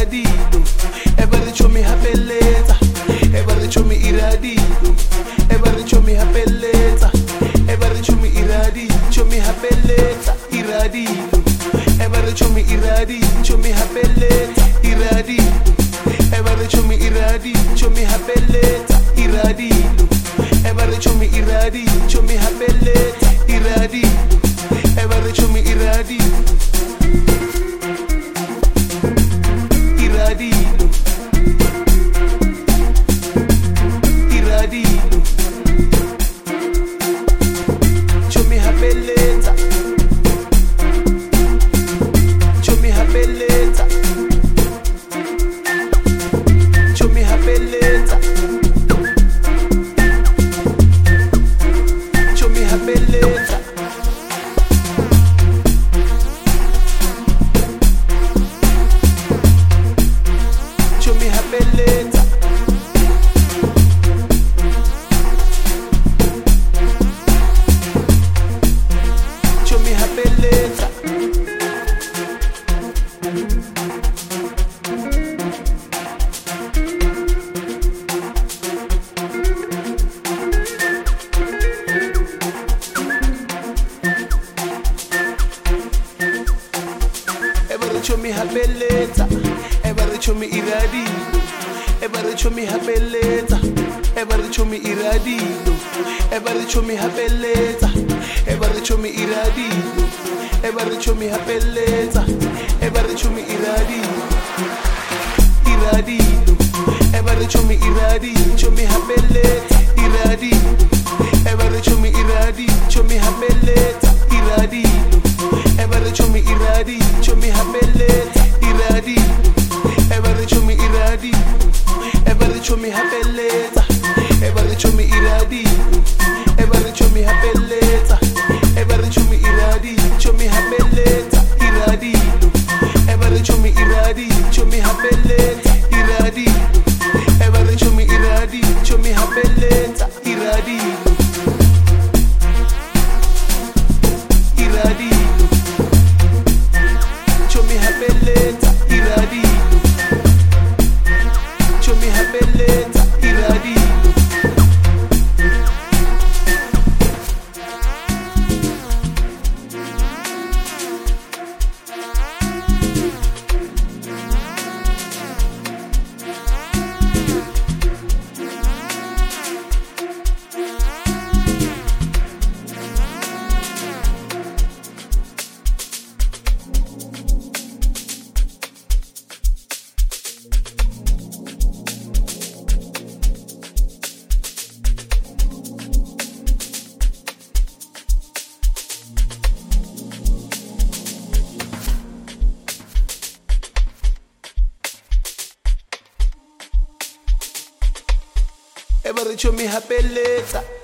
iradido, ebaricho mi hapeleta, ebaricho mi iradido, ebaricho mi hapeleta, ebaricho mi iradicho mi hapeleta, iradido, ebaricho mi iradicho mi hapeleta, iradido, ebaricho mi iradicho mi hapeleta, iradido, ebaricho mi iradicho mi hapeleta, iradido, ebaricho mi iradido. Iradido, iradido, chomi hapeleta, chomi hapeleta, chomi hapeleta, chomi hapeleta. Chomi hapeleta, chomi hapeleta, ebaricho mi hapeleta, ebaricho mi iradido, ebaricho mi hapeleta, ebaricho mi iradido, ebaricho mi hapeleta, ebaricho mi iradido, ebaricho mi hapeleta, ebaricho mi iradido, iradido, ebaricho mi iradicho mi hapeleta, iradido, ebaricho mi iradicho mi hapeleta, iradido, ebaricho mi iradicho mi hapeleta, iradido, ebaricho mi iradido, ebaricho mi hapeleta, ebaricho mi iradido, ebaricho mi hapeleta, ebaricho mi iradicho mi hapeleta, iradido, ebaricho mi iradicho mi hapeleta, iradido, ebaricho mi iradicho mi hapeleta, iradido, iradido, chomi hapeleta, iradido, chomi hapeleta, iradido. Ebaricho mi hapeleta.